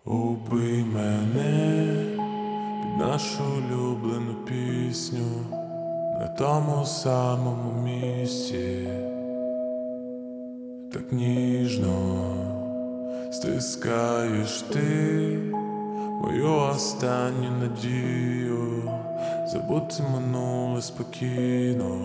Убий мене під нашу улюблену пісню на тому самому місці, так ніжно стискаєш ти мою останню надію забути минуле спокійно,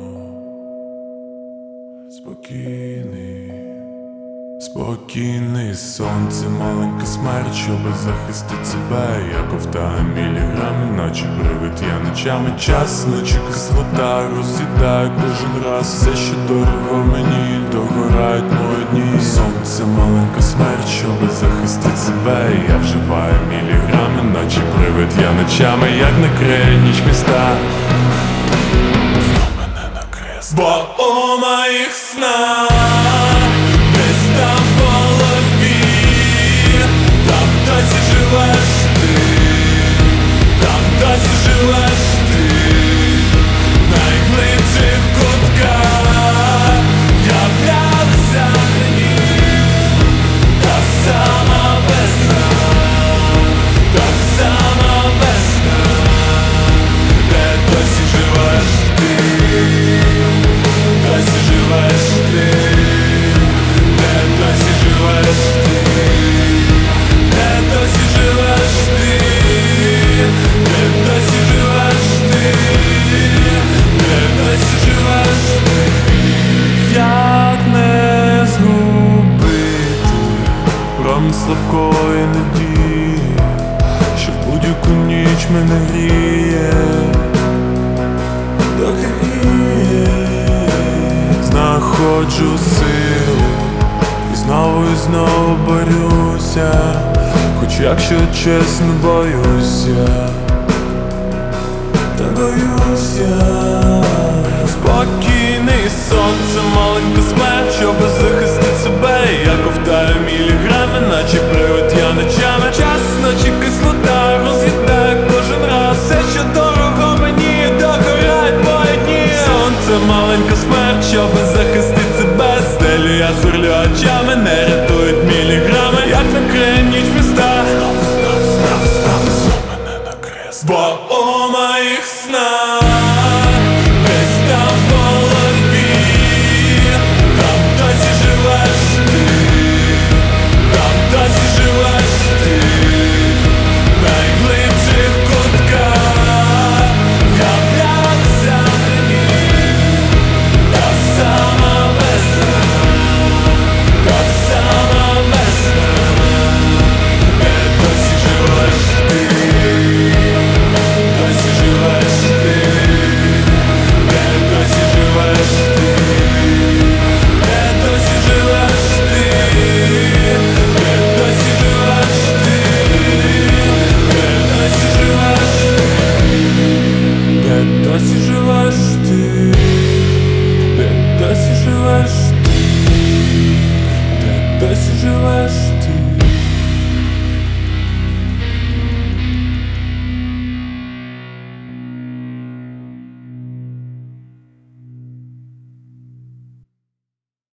спокійний сонце, маленька смерть, щоб захистити себе, як ковтає міліграми, наче привид я ночами. Час, наче кислота, роз'їдає кожен раз все, що дорого мені, догорають мої дні. Сонце, маленька смерть, щоб захистити себе, я вживаю міліграми, наче привид я ночами, як накриє ніч міста. Знов мене накриє, бо у моїх снах десь там в голові, там досі живеш ти, там досі живеш ти, в найглибших кутках являлася мені та сама весна, та сама весна, де досі живеш ти, досі живеш ти. Досі живеш ти, де досі живеш ти, де досі живеш ти, де досі живеш ти. Як не згубити промінь слабкої надії, що в будь-яку ніч мене гріє, доки гріє, знаходжу сили і знову борюся, хоч якщо чесно боюся, та боюся. Спокійний сонце, маленька смерть, щоб захистити себе, я ковтаю міліграми, наче привид я ночами. Час, наче кислота, роз'їдає кожен раз все, що дорого мені, догорають мої дні. Сонце, маленька смерть, щоб захистити себе, стелю я сверлю очами, не рятують міліграми, як накриє ніч міста. Знов мене накриє, бо у моїх снах десь там в голові, там досі живеш ти, там досі живеш ти, в найглибших кутках являлася мені та сама весна, та сама весна, де досі живеш ти, досі живеш ти, де досі живеш ти, де досі живеш ти, де досі живеш ти, де досі живеш ти, де досі живеш ти.